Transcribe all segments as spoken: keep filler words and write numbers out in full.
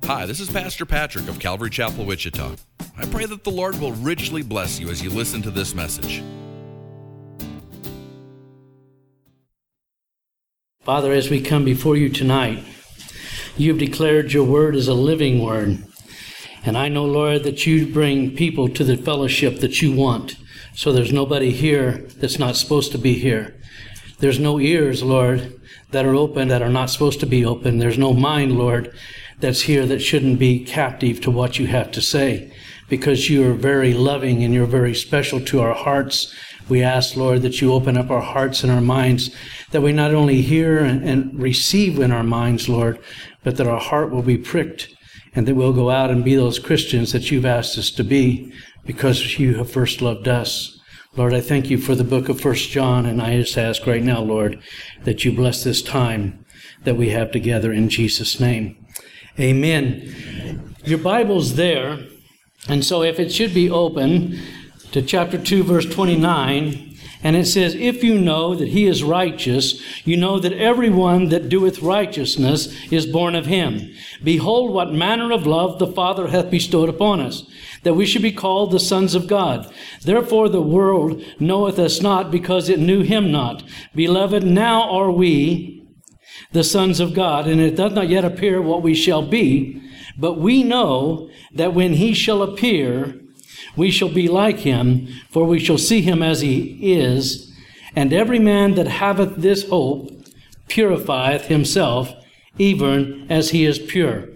Hi, this is Pastor Patrick of Calvary Chapel, Wichita. I pray that the Lord will richly bless you as you listen to this message. Father, as we come before you tonight, you've declared your word as a living word. And I know, Lord, that you bring people to the fellowship that you want. So there's nobody here that's not supposed to be here. There's no ears, Lord, that are open that are not supposed to be open. There's no mind, Lord, that's here that shouldn't be captive to what you have to say, because you are very loving and you're very special to our hearts. We ask, Lord, that you open up our hearts and our minds, that we not only hear and, and receive in our minds, Lord, but that our heart will be pricked and that we'll go out and be those Christians that you've asked us to be because you have first loved us. Lord, I thank you for the book of First John, and I just ask right now, Lord, that you bless this time that we have together in Jesus' name. Amen. Your Bible's there, and so if it should be open to chapter two, verse twenty-nine, and it says, "If you know that he is righteous, you know that everyone that doeth righteousness is born of him. Behold, what manner of love the Father hath bestowed upon us, that we should be called the sons of God. Therefore the world knoweth us not, because it knew him not. Beloved, now are we the sons of God, and it doth not yet appear what we shall be, but we know that when he shall appear, we shall be like him, for we shall see him as he is. And every man that haveth this hope purifieth himself, even as he is pure."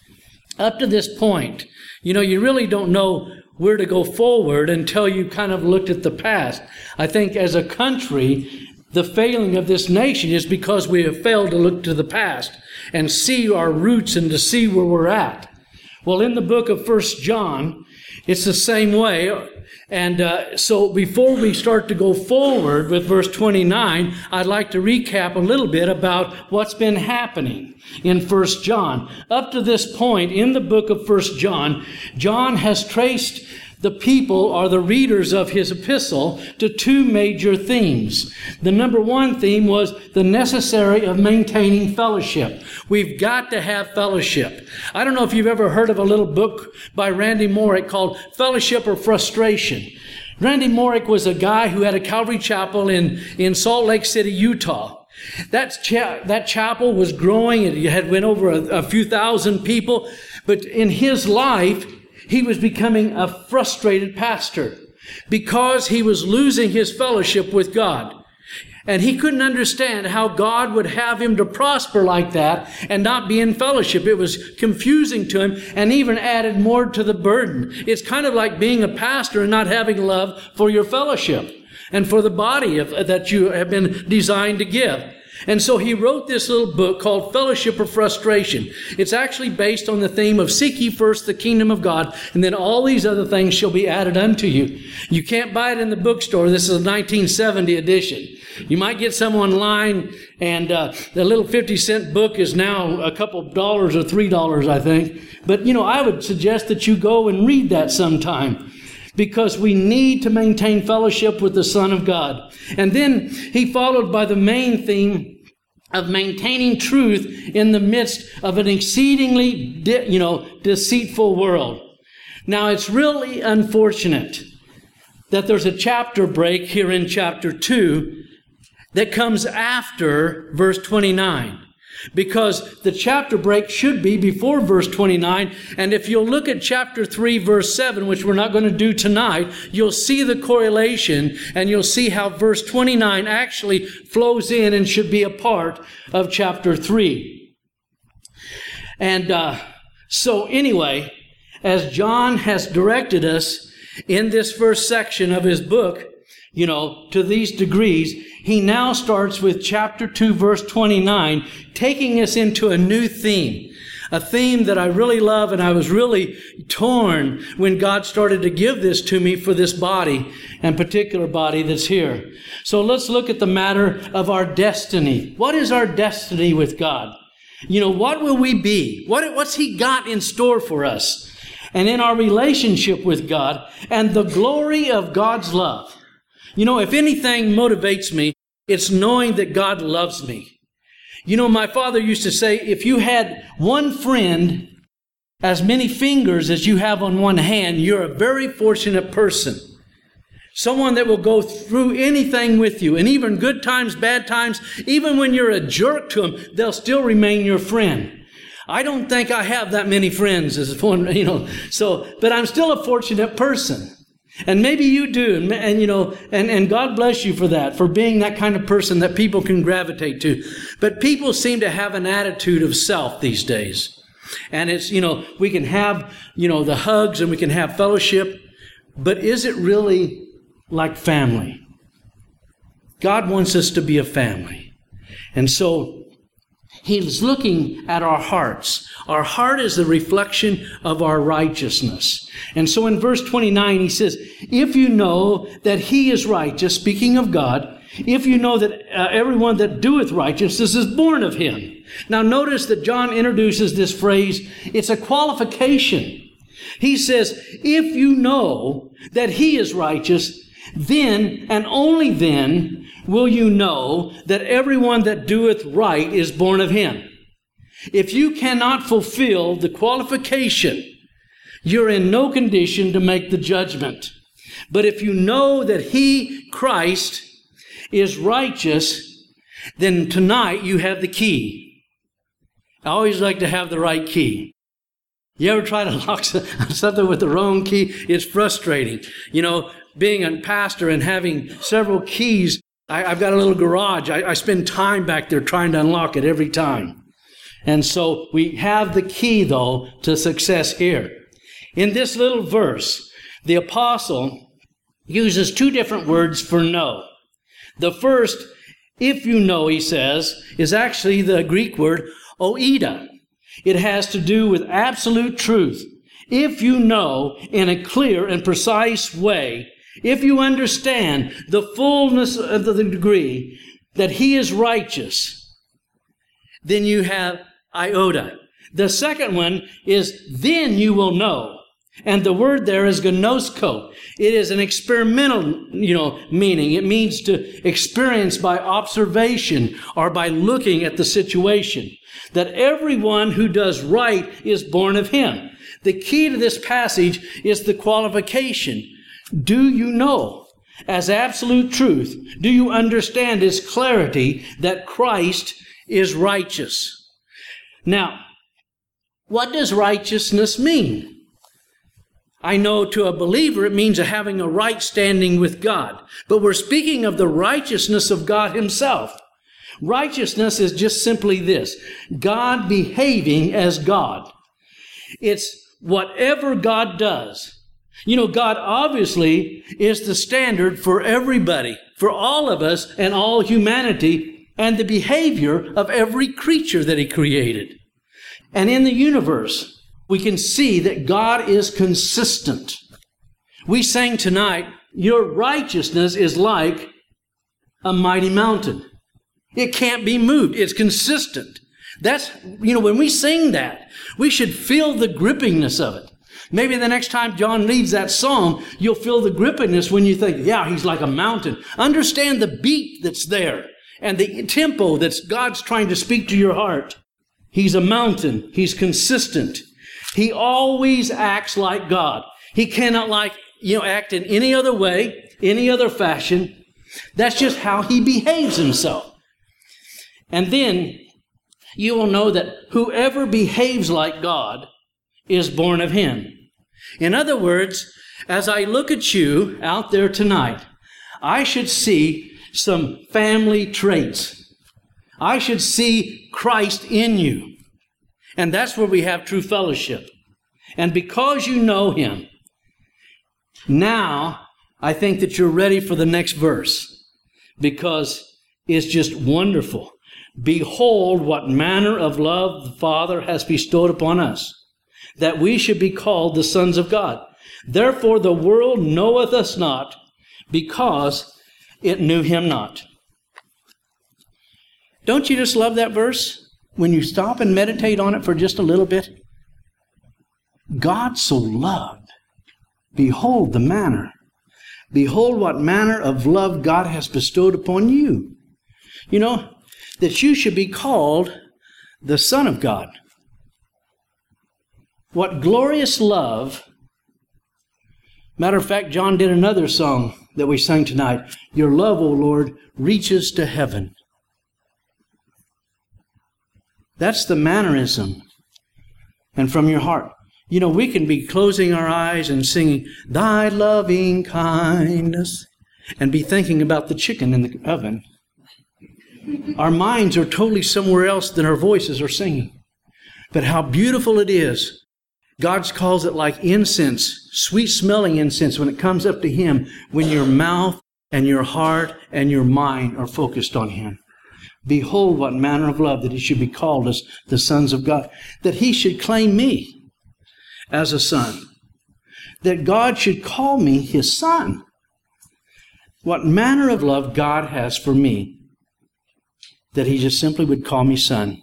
Up to this point, you know, you really don't know where to go forward until you kind of looked at the past. I think as a country, the failing of this nation is because we have failed to look to the past and see our roots and to see where we're at. Well, in the book of First John, it's the same way. And uh, so before we start to go forward with verse twenty-nine, I'd like to recap a little bit about what's been happening in First John. Up to this point in the book of First John, John has traced the people or the readers of his epistle to two major themes. The number one theme was the necessary of maintaining fellowship. We've got to have fellowship. I don't know if you've ever heard of a little book by Randy Morick called Fellowship or Frustration. Randy Morick was a guy who had a Calvary Chapel in, in Salt Lake City, Utah. That, cha- that chapel was growing. It had went over a, a few thousand people. But in his life, he was becoming a frustrated pastor because he was losing his fellowship with God. And he couldn't understand how God would have him to prosper like that and not be in fellowship. It was confusing to him and even added more to the burden. It's kind of like being a pastor and not having love for your fellowship and for the body of, that you have been designed to give. And so he wrote this little book called Fellowship or Frustration. It's actually based on the theme of seek ye first the kingdom of God, and then all these other things shall be added unto you. You can't buy it in the bookstore. This is a nineteen seventy edition. You might get some online, and uh, the little fifty cent book is now a couple of dollars or three dollars, I think. But, you know, I would suggest that you go and read that sometime, because we need to maintain fellowship with the Son of God. And then he followed by the main theme of maintaining truth in the midst of an exceedingly, de- you know, deceitful world. Now, it's really unfortunate that there's a chapter break here in chapter two that comes after verse twenty-nine. Because the chapter break should be before verse twenty-nine. And if you'll look at chapter three, verse seven, which we're not going to do tonight, you'll see the correlation and you'll see how verse twenty-nine actually flows in and should be a part of chapter three. And uh, so anyway, as John has directed us in this first section of his book, you know, to these degrees, he now starts with chapter two, verse twenty-nine, taking us into a new theme. A theme that I really love, and I was really torn when God started to give this to me for this body, and particular body that's here. So let's look at the matter of our destiny. What is our destiny with God? You know, what will we be? What, what's He got in store for us? And in our relationship with God and the glory of God's love. You know, if anything motivates me, it's knowing that God loves me. You know, my father used to say, if you had one friend as many fingers as you have on one hand, you're a very fortunate person. Someone that will go through anything with you, and even good times, bad times, even when you're a jerk to them, they'll still remain your friend. I don't think I have that many friends, as one, you know. So, but I'm still a fortunate person, and maybe you do, and, and you know, and and God bless you for that, for being that kind of person that people can gravitate to. But people seem to have an attitude of self these days, and it's, you know, we can have, you know, the hugs and we can have fellowship, but is it really like family? God wants us to be a family. And so He's looking at our hearts. Our heart is the reflection of our righteousness. And so in verse twenty-nine, he says, if you know that He is righteous, speaking of God, if you know that uh, everyone that doeth righteousness is born of Him. Now notice that John introduces this phrase. It's a qualification. He says, if you know that He is righteous, then and only then will you know that everyone that doeth right is born of Him. If you cannot fulfill the qualification, you're in no condition to make the judgment. But if you know that He, Christ, is righteous, then tonight you have the key. I always like to have the right key. You ever try to lock something with the wrong key? It's frustrating. You know, being a pastor and having several keys, I, I've got a little garage. I, I spend time back there trying to unlock it every time. And so we have the key, though, to success here. In this little verse, the apostle uses two different words for know. The first, if you know, he says, is actually the Greek word oida. It has to do with absolute truth. If you know in a clear and precise way, if you understand the fullness of the degree that He is righteous, then you have iota. The second one is then you will know. And the word there is gnosko. It is an experimental, you know, meaning. It means to experience by observation or by looking at the situation. That everyone who does right is born of Him. The key to this passage is the qualification. Do you know, as absolute truth, do you understand His clarity that Christ is righteous? Now, what does righteousness mean? I know to a believer it means having a right standing with God. But we're speaking of the righteousness of God Himself. Righteousness is just simply this: God behaving as God. It's whatever God does. You know, God obviously is the standard for everybody, for all of us and all humanity, and the behavior of every creature that He created. And in the universe, we can see that God is consistent. We sang tonight, your righteousness is like a mighty mountain. It can't be moved. It's consistent. That's, you know, when we sing that, we should feel the grippingness of it. Maybe the next time John leads that song, you'll feel the grippiness when you think, yeah, He's like a mountain. Understand the beat that's there and the tempo that's God's trying to speak to your heart. He's a mountain. He's consistent. He always acts like God. He cannot like, you know, act in any other way, any other fashion. That's just how He behaves Himself. And then you will know that whoever behaves like God is born of Him. In other words, as I look at you out there tonight, I should see some family traits. I should see Christ in you. And that's where we have true fellowship. And because you know Him, now I think that you're ready for the next verse, because it's just wonderful. Behold, what manner of love the Father has bestowed upon us, that we should be called the sons of God. Therefore the world knoweth us not, because it knew Him not. Don't you just love that verse? When you stop and meditate on it for just a little bit. God so loved. Behold the manner. Behold what manner of love God has bestowed upon you. You know, that you should be called the Son of God. What glorious love. Matter of fact, John did another song that we sang tonight. Your love, O Lord, reaches to heaven. That's the mannerism. And from your heart. You know, we can be closing our eyes and singing, Thy loving kindness, and be thinking about the chicken in the oven. Our minds are totally somewhere else than our voices are singing. But how beautiful it is. God calls it like incense, sweet-smelling incense when it comes up to Him, when your mouth and your heart and your mind are focused on Him. Behold, what manner of love that He should be called as the sons of God, that He should claim me as a son, that God should call me His son. What manner of love God has for me, that He just simply would call me son.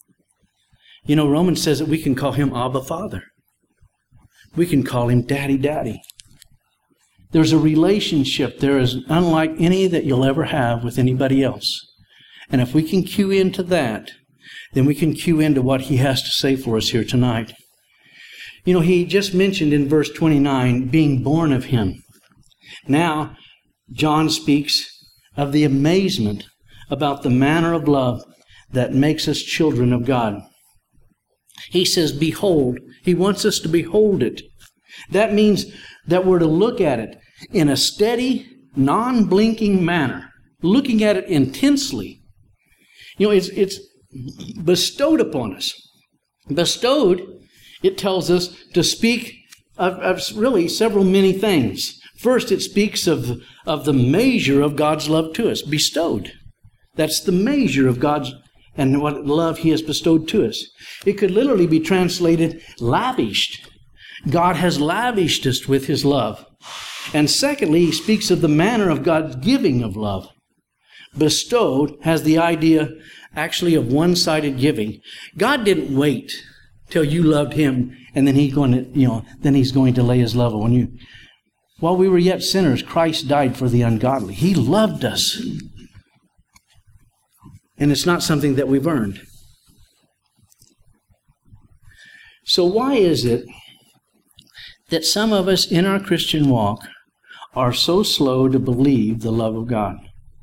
You know, Romans says that we can call Him Abba Father. We can call Him Daddy Daddy. There's a relationship there is unlike any that you'll ever have with anybody else. And if we can cue into that, then we can cue into what He has to say for us here tonight. You know, He just mentioned in verse twenty-nine, being born of Him. Now, John speaks of the amazement about the manner of love that makes us children of God. He says, behold. He wants us to behold it. That means that we're to look at it in a steady, non-blinking manner, looking at it intensely. You know, it's, it's bestowed upon us. Bestowed, it tells us to speak of, of really several many things. First, it speaks of, of the measure of God's love to us, bestowed. That's the measure of God's and what love He has bestowed to us. It could literally be translated lavished. God has lavished us with His love. And secondly, He speaks of the manner of God's giving of love. Bestowed has the idea actually of one-sided giving. God didn't wait till you loved Him and then He's going to, you know, then He's going to lay His love on you. While we were yet sinners, Christ died for the ungodly. He loved us. And it's not something that we've earned. So why is it that some of us in our Christian walk are so slow to believe the love of God?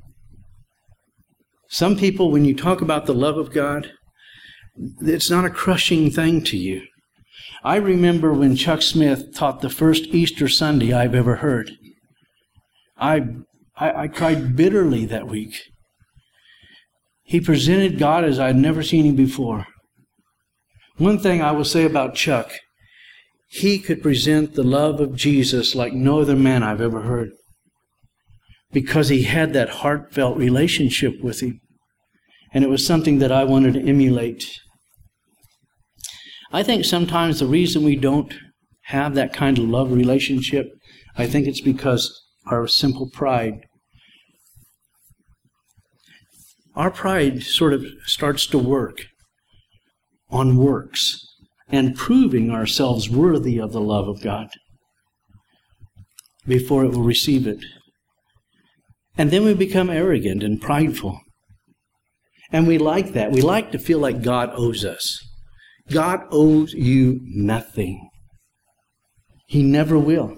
Some people, when you talk about the love of God, it's not a crushing thing to you. I remember when Chuck Smith taught the first Easter Sunday I've ever heard. I, I, I cried bitterly that week. He presented God as I'd never seen Him before. One thing I will say about Chuck, he could present the love of Jesus like no other man I've ever heard, because he had that heartfelt relationship with Him. And it was something that I wanted to emulate. I think sometimes the reason we don't have that kind of love relationship, I think it's because our simple pride. Our pride sort of starts to work on works and proving ourselves worthy of the love of God before it will receive it. And then we become arrogant and prideful. And we like that. We like to feel like God owes us. God owes you nothing. He never will.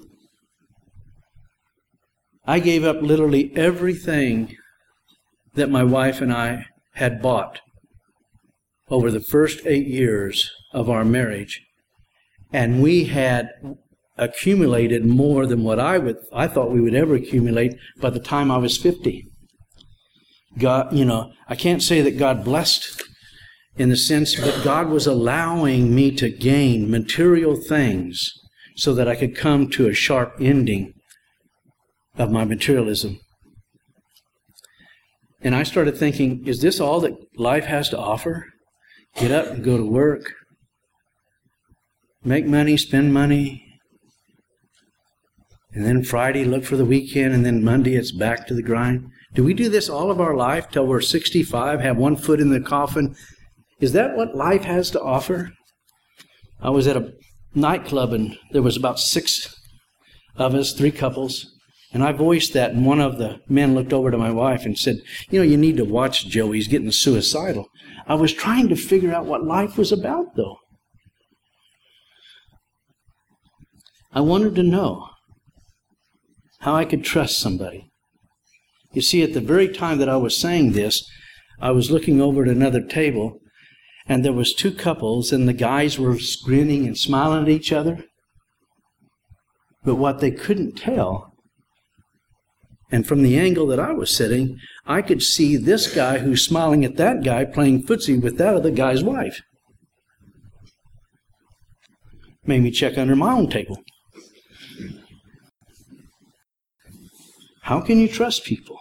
I gave up literally everything that my wife and I had bought over the first eight years of our marriage. And we had accumulated more than what I would I thought we would ever accumulate by the time I was fifty. God, you know, I can't say that God blessed in the sense, but God was allowing me to gain material things so that I could come to a sharp ending of my materialism. And I started thinking, is this all that life has to offer? Get up and go to work, make money, spend money, and then Friday look for the weekend, and then Monday it's back to the grind. Do we do this all of our life till we're sixty-five, have one foot in the coffin? Is that what life has to offer? I was at a nightclub, and there was about six of us, three couples. And I voiced that, and one of the men looked over to my wife and said, you know, you need to watch Joe. He's getting suicidal. I was trying to figure out what life was about, though. I wanted to know how I could trust somebody. You see, at the very time that I was saying this, I was looking over at another table, and there was two couples, and the guys were grinning and smiling at each other. But what they couldn't tell, and from the angle that I was sitting, I could see this guy who's smiling at that guy playing footsie with that other guy's wife. Made me check under my own table. How can you trust people?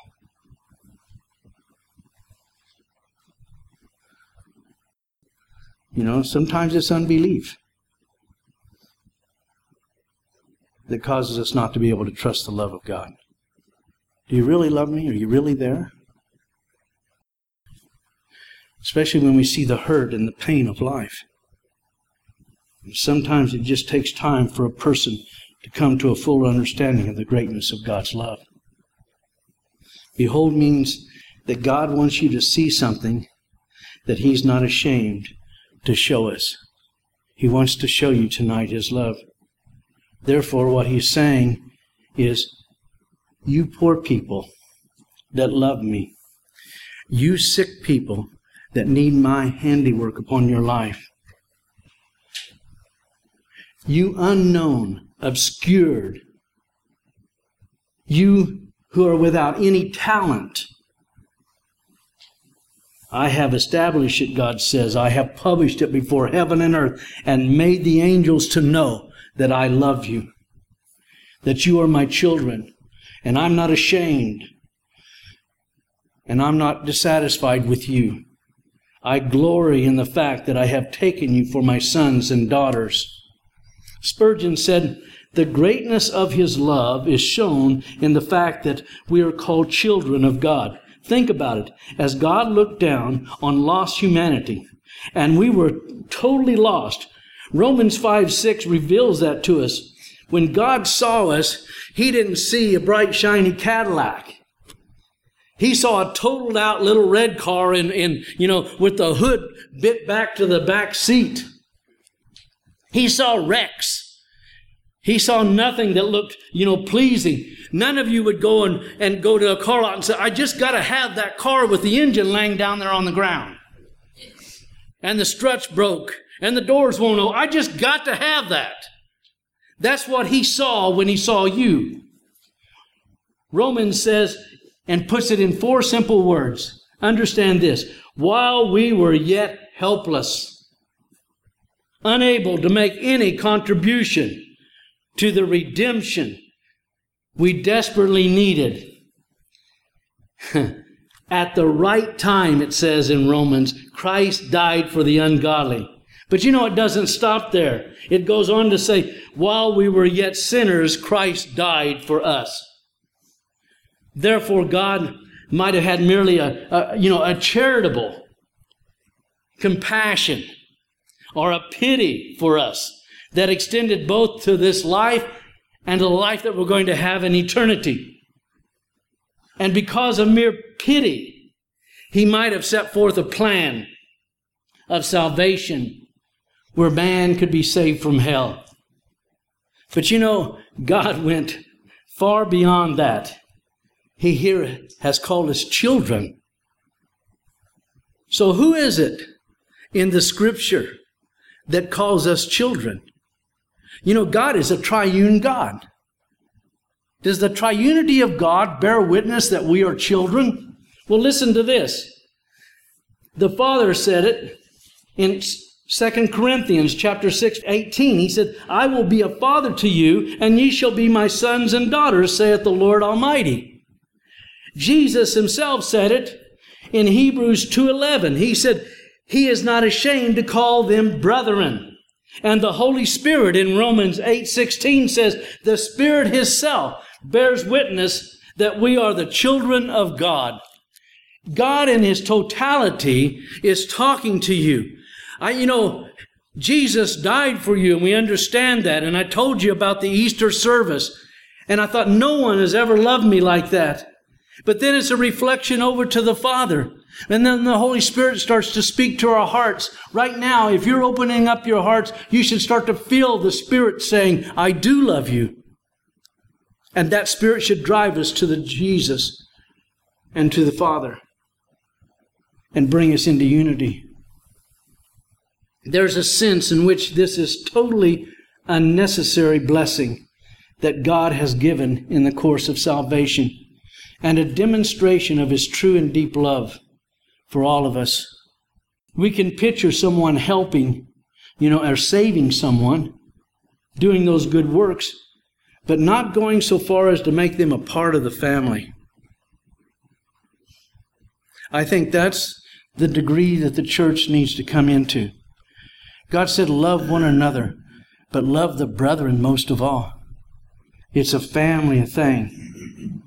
You know, sometimes it's unbelief that causes us not to be able to trust the love of God. Do you really love me? Are you really there? Especially when we see the hurt and the pain of life. And sometimes it just takes time for a person to come to a full understanding of the greatness of God's love. Behold means that God wants you to see something that He's not ashamed to show us. He wants to show you tonight His love. Therefore, what He's saying is, you poor people that love me, you sick people that need my handiwork upon your life, you unknown, obscured, you who are without any talent, I have established it, God says. I have published it before heaven and earth and made the angels to know that I love you, that you are my children, and I'm not ashamed, and I'm not dissatisfied with you. I glory in the fact that I have taken you for my sons and daughters. Spurgeon said, the greatness of His love is shown in the fact that we are called children of God. Think about it. As God looked down on lost humanity, and we were totally lost, Romans five six reveals that to us. When God saw us, He didn't see a bright, shiny Cadillac. He saw a totaled out little red car in, in, you know, with the hood bit back to the back seat. He saw wrecks. He saw nothing that looked, you know, pleasing. None of you would go and, and go to a car lot and say, I just got to have that car with the engine laying down there on the ground. And the struts broke. And the doors won't open. I just got to have that. That's what He saw when He saw you. Romans says, and puts it in four simple words. Understand this. While we were yet helpless, unable to make any contribution to the redemption we desperately needed, at the right time, it says in Romans, Christ died for the ungodly. But you know, it doesn't stop there. It goes on to say, while we were yet sinners, Christ died for us. Therefore, God might have had merely a, a you know, a charitable compassion or a pity for us that extended both to this life and to the life that we're going to have in eternity. And because of mere pity, He might have set forth a plan of salvation where man could be saved from hell. But you know, God went far beyond that. He here has called us children. So who is it in the Scripture that calls us children? You know, God is a triune God. Does the triunity of God bear witness that we are children? Well, listen to this. The Father said it in Second Corinthians chapter six, eighteen. He said, I will be a father to you, and ye shall be my sons and daughters, saith the Lord Almighty. Jesus Himself said it in Hebrews two eleven. He said, He is not ashamed to call them brethren. And the Holy Spirit in Romans eight sixteen says, the Spirit Himself bears witness that we are the children of God. God in His totality is talking to you. I, you know, Jesus died for you, and we understand that. And I told you about the Easter service. And I thought, no one has ever loved me like that. But then it's a reflection over to the Father. And then the Holy Spirit starts to speak to our hearts. Right now, if you're opening up your hearts, you should start to feel the Spirit saying, I do love you. And that Spirit should drive us to the Jesus and to the Father and bring us into unity. There's a sense in which this is totally unnecessary blessing that God has given in the course of salvation, and a demonstration of His true and deep love for all of us. We can picture someone helping, you know, or saving someone, doing those good works, but not going so far as to make them a part of the family. I think that's the degree that the church needs to come into. God said, love one another, but love the brethren most of all. It's a family thing.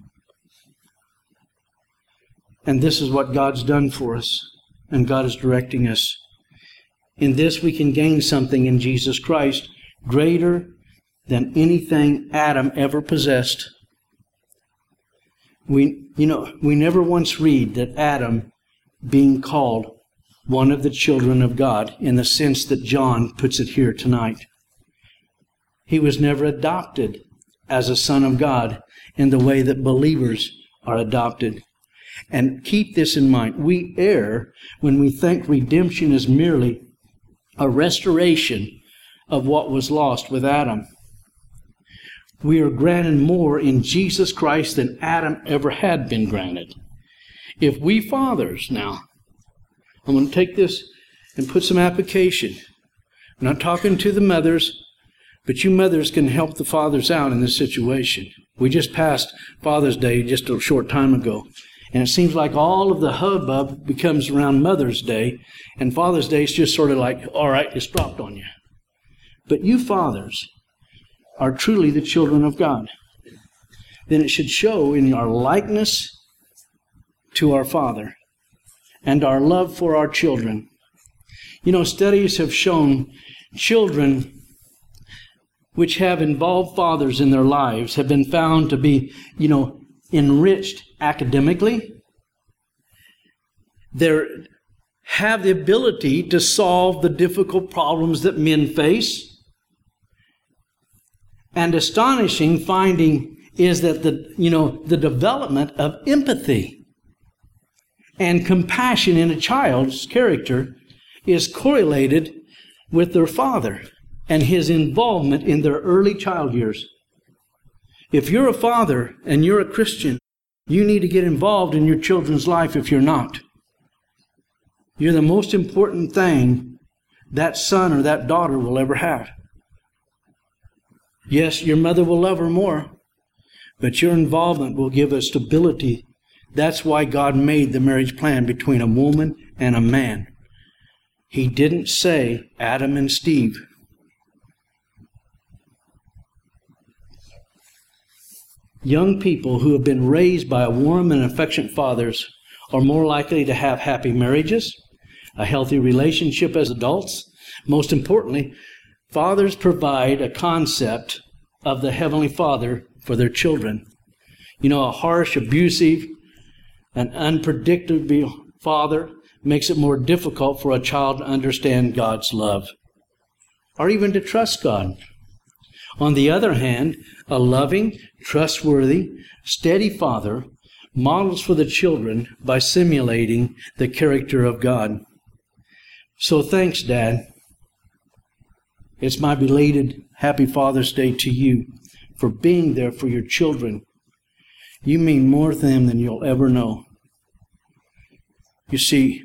And this is what God's done for us, and God is directing us. In this we can gain something in Jesus Christ greater than anything Adam ever possessed. We, you know, we never once read that Adam being called one of the children of God in the sense that John puts it here tonight. He was never adopted as a son of God in the way that believers are adopted. And keep this in mind. We err when we think redemption is merely a restoration of what was lost with Adam. We are granted more in Jesus Christ than Adam ever had been granted. If we fathers now, I'm going to take this and put some application. I'm not talking to the mothers, but you mothers can help the fathers out in this situation. We just passed Father's Day just a short time ago. And it seems like all of the hubbub becomes around Mother's Day, and Father's Day is just sort of like, all right, it's dropped on you. But you fathers are truly the children of God. Then it should show in our likeness to our Father and our love for our children. You know, studies have shown children which have involved fathers in their lives have been found to be, you know, enriched academically. They have the ability to solve the difficult problems that men face. And astonishing finding is that the, you know, the development of empathy and compassion in a child's character is correlated with their father and his involvement in their early child years. If you're a father and you're a Christian, you need to get involved in your children's life if you're not. You're the most important thing that son or that daughter will ever have. Yes, your mother will love her more, but your involvement will give us stability. That's why God made the marriage plan between a woman and a man. He didn't say Adam and Steve. Young people who have been raised by warm and affectionate fathers are more likely to have happy marriages, a healthy relationship as adults. Most importantly, fathers provide a concept of the Heavenly Father for their children. You know, a harsh, abusive, and unpredictable father makes it more difficult for a child to understand God's love, or even to trust God. On the other hand, a loving, trustworthy, steady father models for the children by simulating the character of God. So thanks, Dad. It's my belated Happy Father's Day to you for being there for your children. You mean more to them than you'll ever know. You see,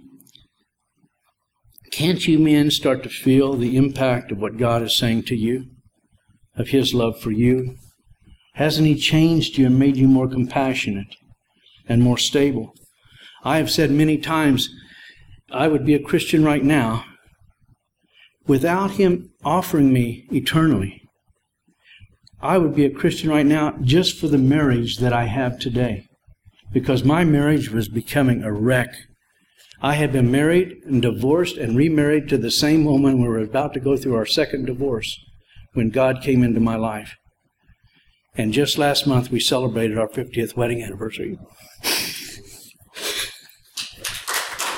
can't you men start to feel the impact of what God is saying to you, of His love for you? Hasn't He changed you and made you more compassionate and more stable? I have said many times, I would be a Christian right now without Him offering me eternally. I would be a Christian right now just for the marriage that I have today, because my marriage was becoming a wreck. I had been married and divorced and remarried to the same woman. We were about to go through our second divorce when God came into my life. And just last month we celebrated our fiftieth wedding anniversary.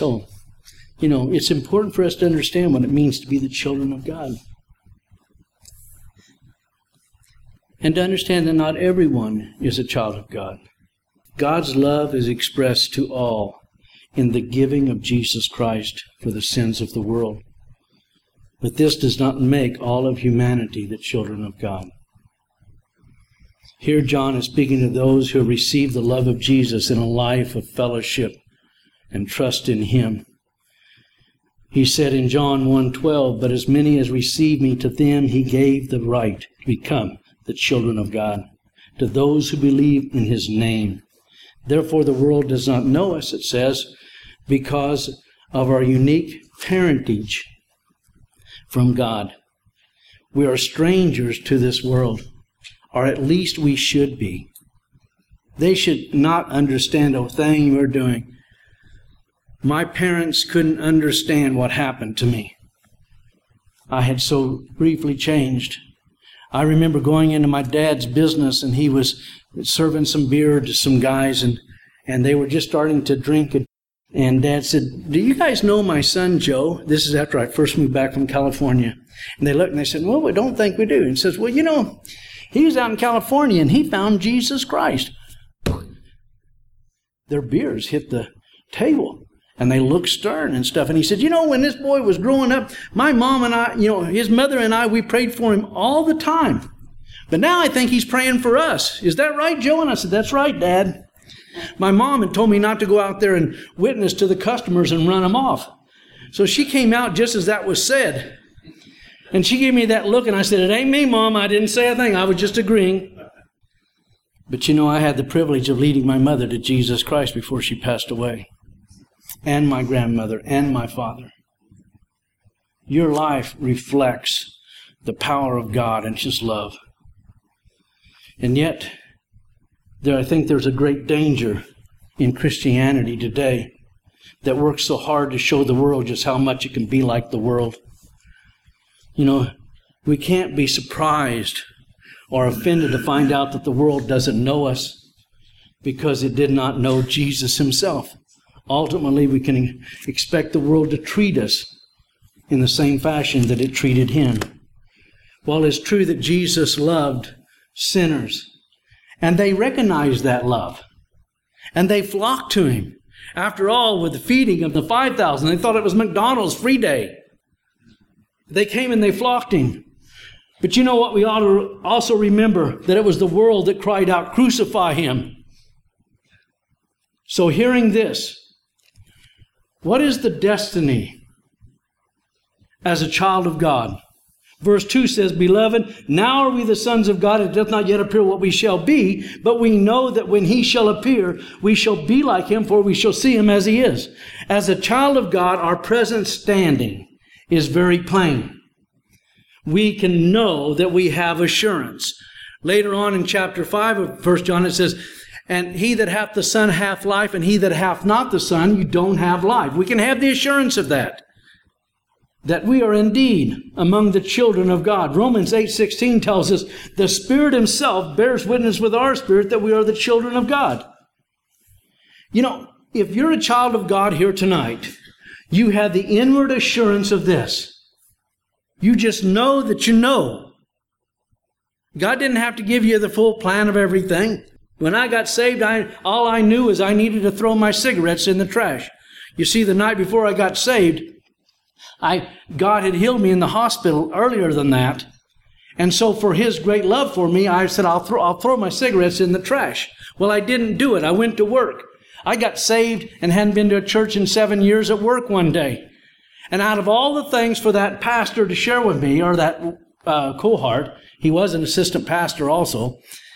so, you know, it's important for us to understand what it means to be the children of God. And to understand that not everyone is a child of God. God's love is expressed to all in the giving of Jesus Christ for the sins of the world. But this does not make all of humanity the children of God. Here John is speaking to those who have received the love of Jesus in a life of fellowship and trust in Him. He said in John one twelve, "But as many as received me, to them He gave the right to become the children of God, to those who believe in His name. Therefore the world does not know us," it says, "because of our unique parentage from God. We are strangers to this world, or at least we should be." They should not understand a thing we're doing. My parents couldn't understand what happened to me. I had so briefly changed. I remember going into my dad's business, and he was serving some beer to some guys, and, and they were just starting to drink it. And Dad said, "Do you guys know my son Joe?" This is after I first moved back from California. And they looked and they said, "Well, we don't think we do." And he says, "Well, you know, he was out in California and he found Jesus Christ." Their beers hit the table and they looked stern and stuff. And he said, "You know, when this boy was growing up, my mom and I, you know, his mother and I, we prayed for him all the time. But now I think he's praying for us. Is that right, Joe?" And I said, "That's right, Dad. My mom had told me not to go out there and witness to the customers and run them off. So she came out just as that was said. And she gave me that look, and I said, 'It ain't me, Mom. I didn't say a thing. I was just agreeing.'" But you know, I had the privilege of leading my mother to Jesus Christ before she passed away. And my grandmother and my father. Your life reflects the power of God and His love. And yet, There, I think there's a great danger in Christianity today that works so hard to show the world just how much it can be like the world. You know, we can't be surprised or offended to find out that the world doesn't know us because it did not know Jesus Himself. Ultimately, we can expect the world to treat us in the same fashion that it treated Him. While it's true that Jesus loved sinners, and they recognized that love. And they flocked to Him. After all, with the feeding of the five thousand, they thought it was McDonald's free day. They came and they flocked Him. But you know what? We ought to also remember that it was the world that cried out, "Crucify Him." So hearing this, what is the destiny as a child of God? Verse two says, "Beloved, now are we the sons of God. It doth not yet appear what we shall be, but we know that when He shall appear, we shall be like Him, for we shall see Him as He is." As a child of God, our present standing is very plain. We can know that we have assurance. Later on in chapter five of First John, it says, "And he that hath the Son hath life, and he that hath not the Son, you don't have life." We can have the assurance of that. That we are indeed among the children of God. Romans eight sixteen tells us, "The Spirit Himself bears witness with our spirit that we are the children of God." You know, if you're a child of God here tonight, you have the inward assurance of this. You just know that you know. God didn't have to give you the full plan of everything. When I got saved, I, all I knew is I needed to throw my cigarettes in the trash. You see, the night before I got saved, I, God had healed me in the hospital earlier than that. And so for His great love for me, I said, I'll throw, I'll throw my cigarettes in the trash. Well, I didn't do it. I went to work. I got saved and hadn't been to a church in seven years at work one day. And out of all the things for that pastor to share with me, or that uh, cohort, he was an assistant pastor also,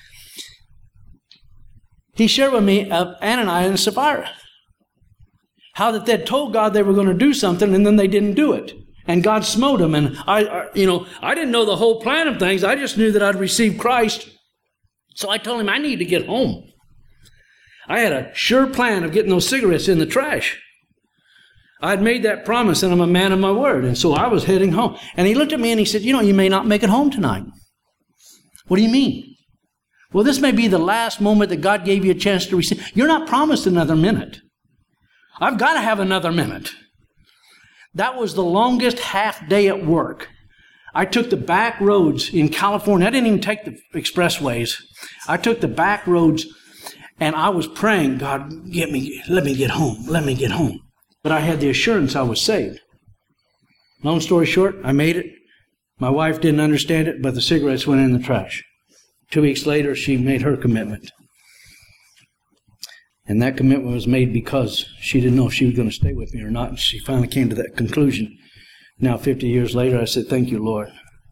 he shared with me of Ananias and Sapphira. How that they'd told God they were going to do something and then they didn't do it. And God smote them. And I, I, you know, I didn't know the whole plan of things. I just knew that I'd received Christ. So I told him I need to get home. I had a sure plan of getting those cigarettes in the trash. I'd made that promise and I'm a man of my word. And so I was heading home. And he looked at me and he said, "You know, you may not make it home tonight." "What do you mean?" "Well, this may be the last moment that God gave you a chance to receive. You're not promised another minute." I've got to have another minute. That was the longest half day at work. I took the back roads in California. I didn't even take the expressways. I took the back roads, and I was praying, God, get me, let me get home. Let me get home. But I had the assurance I was saved. Long story short, I made it. My wife didn't understand it, but the cigarettes went in the trash. Two weeks later, she made her commitment. And that commitment was made because she didn't know if she was going to stay with me or not. And she finally came to that conclusion. Now, fifty years later, I said, thank you, Lord.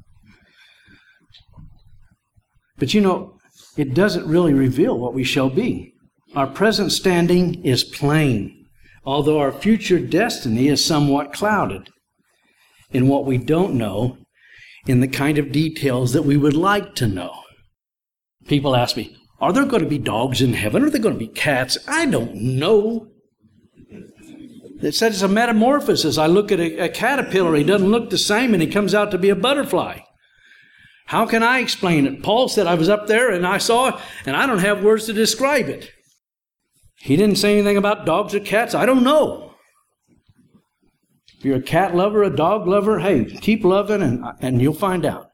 But you know, it doesn't really reveal what we shall be. Our present standing is plain, although our future destiny is somewhat clouded in what we don't know, in the kind of details that we would like to know. People ask me, are there going to be dogs in heaven? Are there going to be cats? I don't know. It said it's a metamorphosis. I look at a, a caterpillar. He doesn't look the same, and he comes out to be a butterfly. How can I explain it? Paul said I was up there, and I saw it, and I don't have words to describe it. He didn't say anything about dogs or cats. I don't know. If you're a cat lover, a dog lover, hey, keep loving, and, and you'll find out.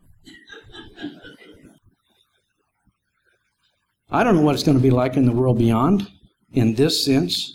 I don't know what it's going to be like in the world beyond, in this sense.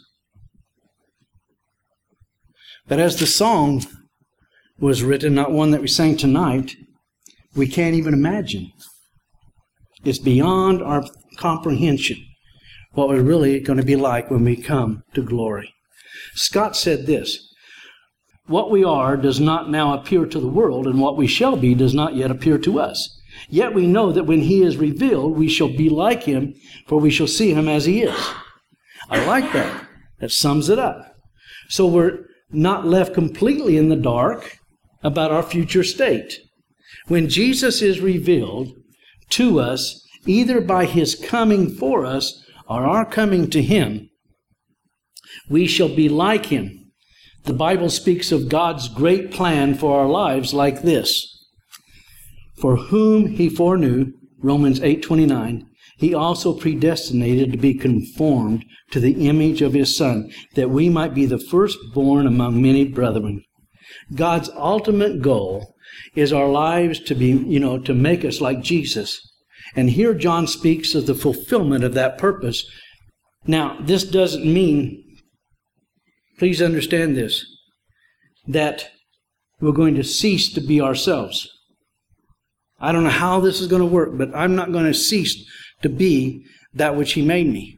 But as the song was written, not one that we sang tonight, we can't even imagine. It's beyond our comprehension what we're really going to be like when we come to glory. Scott said this, what we are does not now appear to the world, and what we shall be does not yet appear to us. Yet we know that when he is revealed, we shall be like him, for we shall see him as he is. I like that. That sums it up. So we're not left completely in the dark about our future state. When Jesus is revealed to us, either by his coming for us or our coming to him, we shall be like him. The Bible speaks of God's great plan for our lives like this. For whom he foreknew, Romans eight twenty-nine, he also predestinated to be conformed to the image of his Son, that we might be the firstborn among many brethren. God's ultimate goal is our lives to be, you know, to make us like Jesus. And here John speaks of the fulfillment of that purpose. Now, this doesn't mean, please understand this, that we're going to cease to be ourselves. I don't know how this is going to work, but I'm not going to cease to be that which he made me.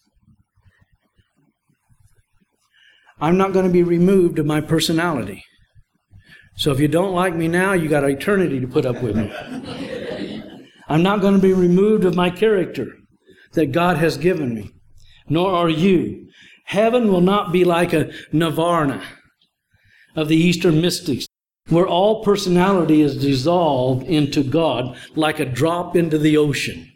I'm not going to be removed of my personality. So if you don't like me now, you got eternity to put up with me. I'm not going to be removed of my character that God has given me, nor are you. Heaven will not be like a Nirvana of the Eastern mystics, where all personality is dissolved into God like a drop into the ocean.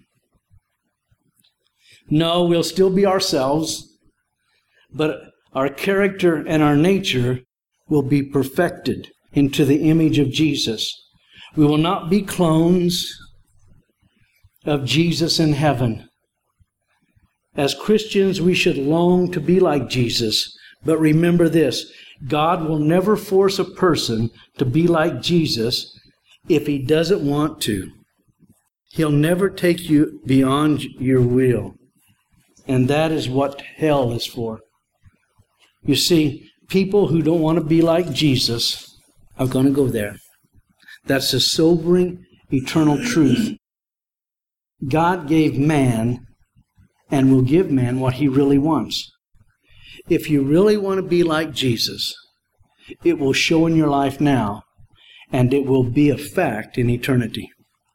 No, we'll still be ourselves, but our character and our nature will be perfected into the image of Jesus. We will not be clones of Jesus in heaven. As Christians, we should long to be like Jesus, but remember this, God will never force a person to be like Jesus if he doesn't want to. He'll never take you beyond your will. And that is what hell is for. You see, people who don't want to be like Jesus are going to go there. That's the sobering, eternal truth. God gave man and will give man what he really wants. If you really want to be like Jesus, it will show in your life now, and it will be a fact in eternity.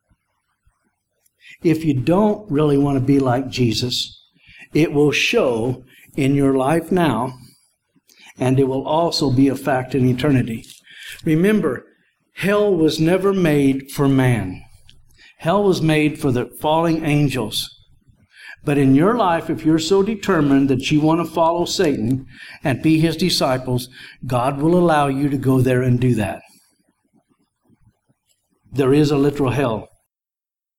If you don't really want to be like Jesus, it will show in your life now, and it will also be a fact in eternity. Remember, hell was never made for man. Hell was made for the falling angels. But in your life, if you're so determined that you want to follow Satan and be his disciples, God will allow you to go there and do that. There is a literal hell.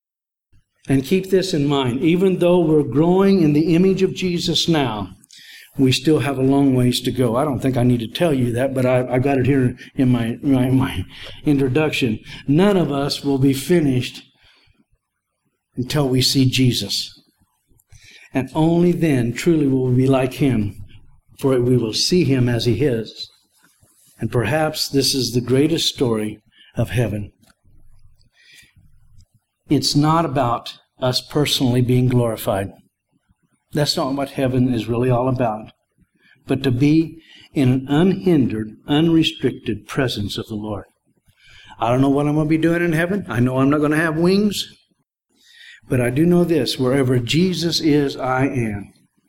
And keep this in mind. Even though we're growing in the image of Jesus now, We still have a long ways to go. I don't think I need to tell you that, but I, I got it here in my, my, my introduction. None of us will be finished until we see Jesus. And only then truly will we be like Him, for we will see Him as He is. And perhaps this is the greatest story of heaven. It's not about us personally being glorified. That's not what heaven is really all about. But to be in an unhindered, unrestricted presence of the Lord. I don't know what I'm going to be doing in heaven. I know I'm not going to have wings. But I do know this, wherever Jesus is, I am.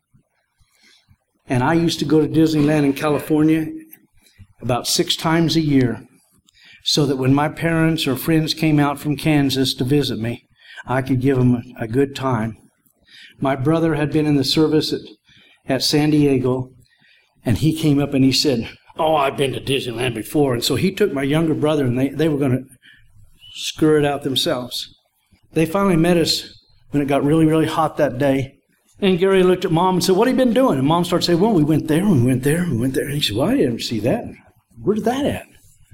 And I used to go to Disneyland in California about six times a year, so that when my parents or friends came out from Kansas to visit me, I could give them a good time. My brother had been in the service at, at San Diego, and he came up and he said, oh, I've been to Disneyland before. And so he took my younger brother, and they, they were going to screw it out themselves. They finally met us when it got really, really hot that day. And Gary looked at Mom and said, what have you been doing? And Mom started saying, well, we went there, we went there, we went there. And he said, well, I didn't see that. Where's that at?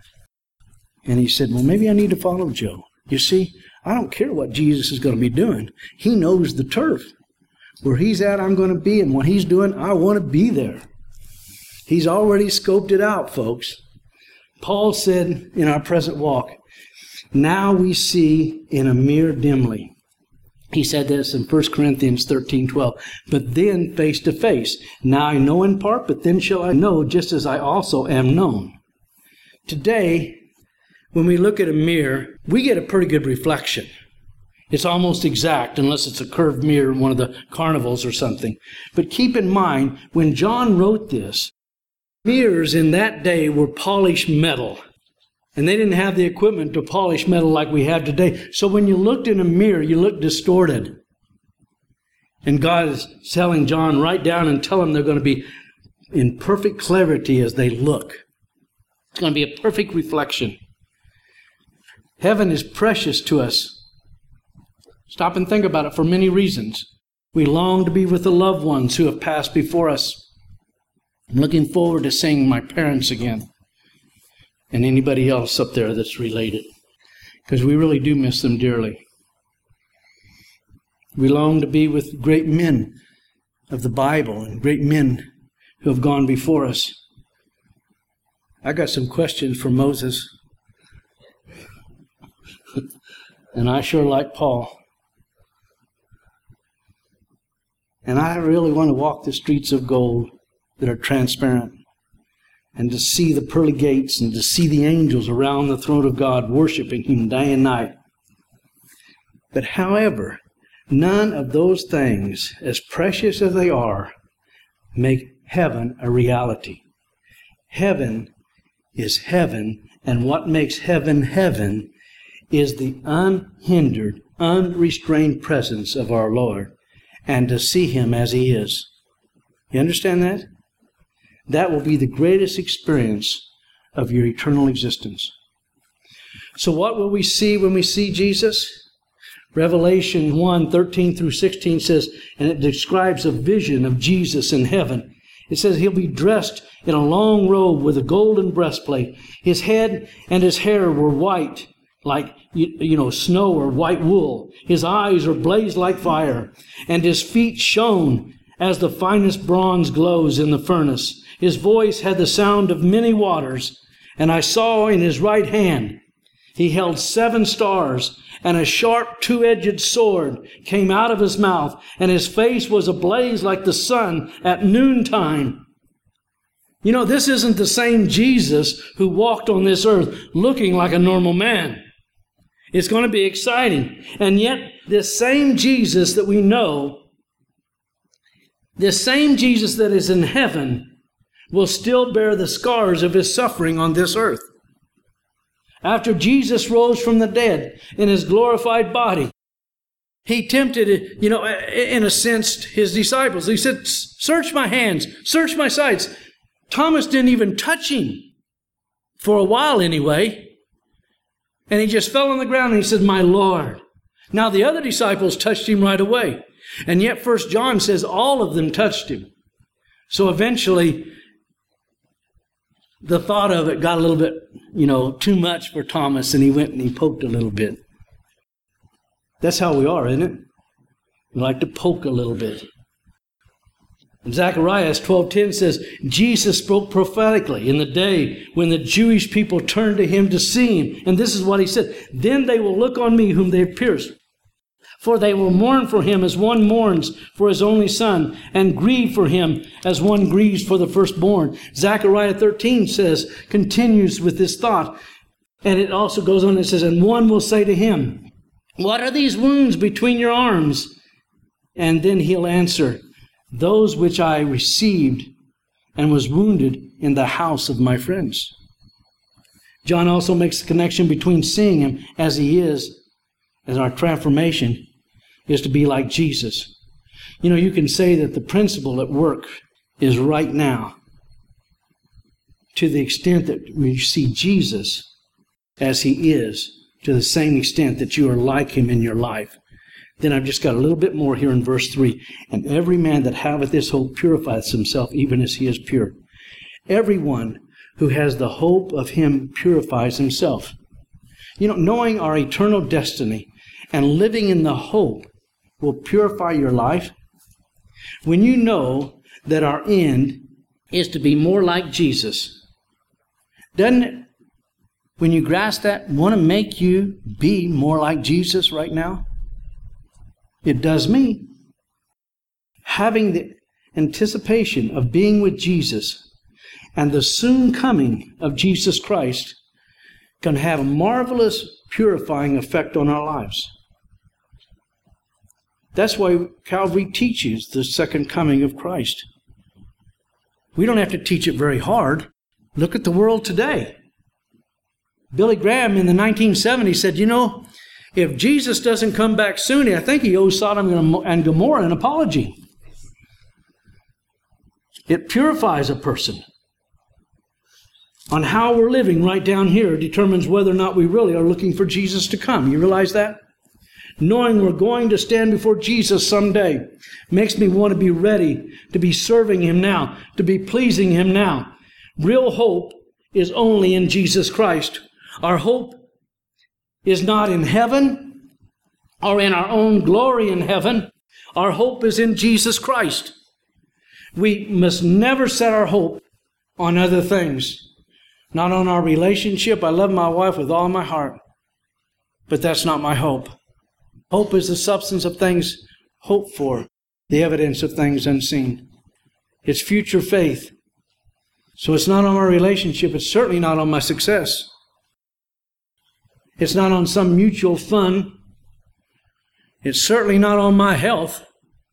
And he said, well, maybe I need to follow Joe. You see, I don't care what Jesus is going to be doing. He knows the turf. Where He's at, I'm going to be, and what He's doing, I want to be there. He's already scoped it out, folks. Paul said in our present walk, now we see in a mirror dimly. He said this in First Corinthians thirteen twelve. But then face to face. Now I know in part, but then shall I know just as I also am known. Today, when we look at a mirror, we get a pretty good reflection. It's almost exact, unless it's a curved mirror in one of the carnivals or something. But keep in mind, when John wrote this, mirrors in that day were polished metal. And they didn't have the equipment to polish metal like we have today. So when you looked in a mirror, you looked distorted. And God is telling John, write down and tell them they're going to be in perfect clarity as they look. It's going to be a perfect reflection. Heaven is precious to us. Stop and think about it for many reasons. We long to be with the loved ones who have passed before us. I'm looking forward to seeing my parents again. And anybody else up there that's related. Because we really do miss them dearly. We long to be with great men of the Bible and great men who have gone before us. I got some questions for Moses. And I sure like Paul. And I really want to walk the streets of gold that are transparent. And to see the pearly gates and to see the angels around the throne of God worshiping Him day and night. But however, none of those things, as precious as they are, make heaven a reality. Heaven is heaven, and what makes heaven heaven is the unhindered, unrestrained presence of our Lord, and to see Him as He is. You understand that? That will be the greatest experience of your eternal existence. So what will we see when we see Jesus? Revelation one, thirteen through sixteen says, and it describes a vision of Jesus in heaven. It says He'll be dressed in a long robe with a golden breastplate. His head and His hair were white, like, you, you know, snow or white wool. His eyes are blazed like fire, and His feet shone as the finest bronze glows in the furnace. His voice had the sound of many waters, and I saw in His right hand He held seven stars, and a sharp two-edged sword came out of His mouth, and His face was ablaze like the sun at noontime. You know, this isn't the same Jesus who walked on this earth looking like a normal man. It's going to be exciting. And yet, this same Jesus that we know, this same Jesus that is in heaven, will still bear the scars of His suffering on this earth. After Jesus rose from the dead in His glorified body, He tempted, you know, in a sense, His disciples. He said, search my hands, search my sides. Thomas didn't even touch Him for a while anyway. And he just fell on the ground and he said, my Lord. Now the other disciples touched Him right away. And yet First John says all of them touched Him. So eventually, the thought of it got a little bit, you know, too much for Thomas, and he went and he poked a little bit. That's how we are, isn't it? We like to poke a little bit. And Zechariah twelve ten says, Jesus spoke prophetically in the day when the Jewish people turned to him to see him. And this is what he said, then they will look on me whom they have pierced. For they will mourn for him as one mourns for his only son, and grieve for him as one grieves for the firstborn. Zechariah thirteen says, continues with this thought. And it also goes on and says, and one will say to him, what are these wounds between your arms? And then he'll answer, those which I received and was wounded in the house of my friends. John also makes the connection between seeing him as he is, as our transformation is to be like Jesus. You know, you can say that the principle at work is right now, to the extent that we see Jesus as he is, to the same extent that you are like him in your life. Then I've just got a little bit more here in verse three. And every man that haveth this hope purifieth himself, even as he is pure. Everyone who has the hope of him purifies himself. You know, knowing our eternal destiny and living in the hope will purify your life. When you know that our end is to be more like Jesus, doesn't it, when you grasp that, want to make you be more like Jesus right now? It does me. Having the anticipation of being with Jesus and the soon coming of Jesus Christ can have a marvelous purifying effect on our lives. That's why Calvary teaches the second coming of Christ. We don't have to teach it very hard. Look at the world today. Billy Graham in the nineteen seventies said, you know, if Jesus doesn't come back soon, I think he owes Sodom and Gomorrah an apology. It purifies a person. On how we're living right down here determines whether or not we really are looking for Jesus to come. You realize that? Knowing we're going to stand before Jesus someday makes me want to be ready to be serving him now, to be pleasing him now. Real hope is only in Jesus Christ. Our hope is not in heaven or in our own glory in heaven. Our hope is in Jesus Christ. We must never set our hope on other things. Not on our relationship. I love my wife with all my heart. But that's not my hope. Hope is the substance of things hoped for, the evidence of things unseen. It's future faith. So it's not on our relationship. It's certainly not on my success. It's not on some mutual fun. It's certainly not on my health.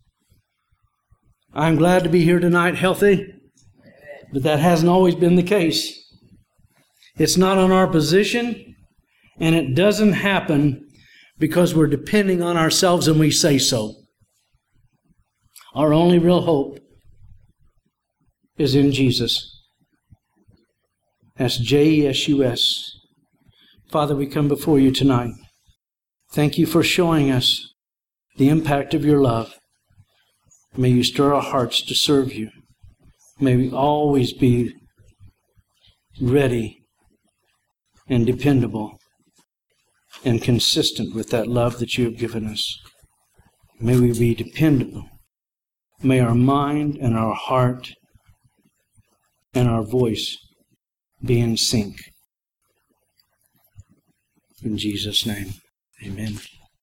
I'm glad to be here tonight healthy, but that hasn't always been the case. It's not on our position, and it doesn't happen because we're depending on ourselves and we say so. Our only real hope is in Jesus. That's J E S U S. Father, we come before you tonight. Thank you for showing us the impact of your love. May you stir our hearts to serve you. May we always be ready and dependable and consistent with that love that you have given us. May we be dependable. May our mind and our heart and our voice be in sync. In Jesus' name, amen.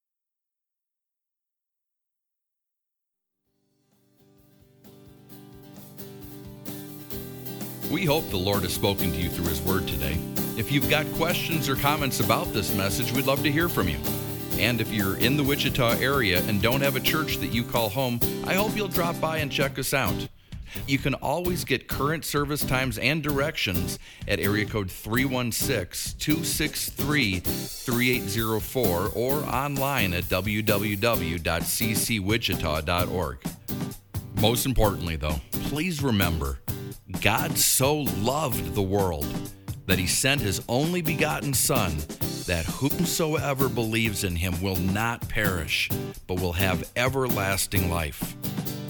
We hope the Lord has spoken to you through His Word today. If you've got questions or comments about this message, we'd love to hear from you. And if you're in the Wichita area and don't have a church that you call home, I hope you'll drop by and check us out. You can always get current service times and directions at area code three one six, two six three, three eight zero four or online at w w w dot c c wichita dot org. Most importantly, though, please remember, God so loved the world that He sent His only begotten Son, that whomsoever believes in Him will not perish, but will have everlasting life.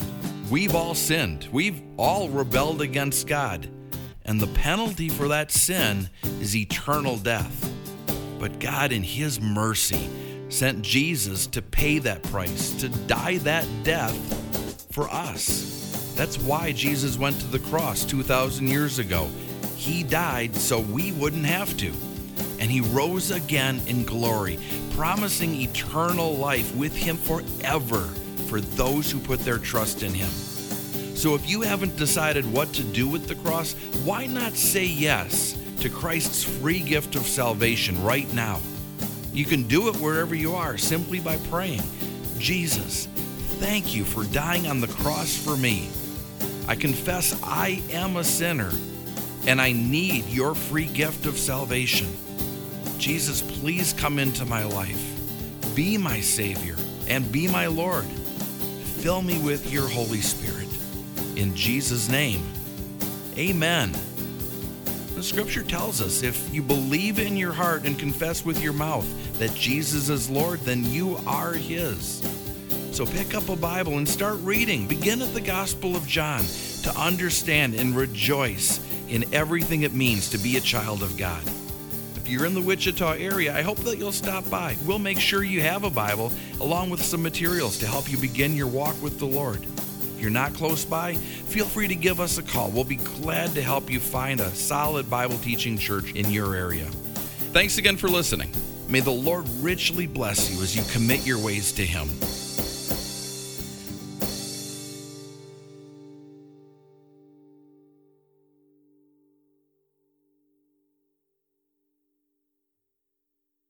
We've all sinned. We've all rebelled against God. And the penalty for that sin is eternal death. But God, in His mercy, sent Jesus to pay that price, to die that death for us. That's why Jesus went to the cross two thousand years ago. He died so we wouldn't have to. And He rose again in glory, promising eternal life with Him forever for those who put their trust in Him. So if you haven't decided what to do with the cross, why not say yes to Christ's free gift of salvation right now? You can do it wherever you are simply by praying, Jesus, thank you for dying on the cross for me. I confess I am a sinner and I need your free gift of salvation. Jesus, please come into my life. Be my Savior and be my Lord. Fill me with your Holy Spirit. In Jesus' name, amen. The scripture tells us if you believe in your heart and confess with your mouth that Jesus is Lord, then you are His. So pick up a Bible and start reading. Begin at the Gospel of John to understand and rejoice in everything it means to be a child of God. If you're in the Wichita area, I hope that you'll stop by. We'll make sure you have a Bible along with some materials to help you begin your walk with the Lord. If you're not close by, feel free to give us a call. We'll be glad to help you find a solid Bible teaching church in your area. Thanks again for listening. May the Lord richly bless you as you commit your ways to Him.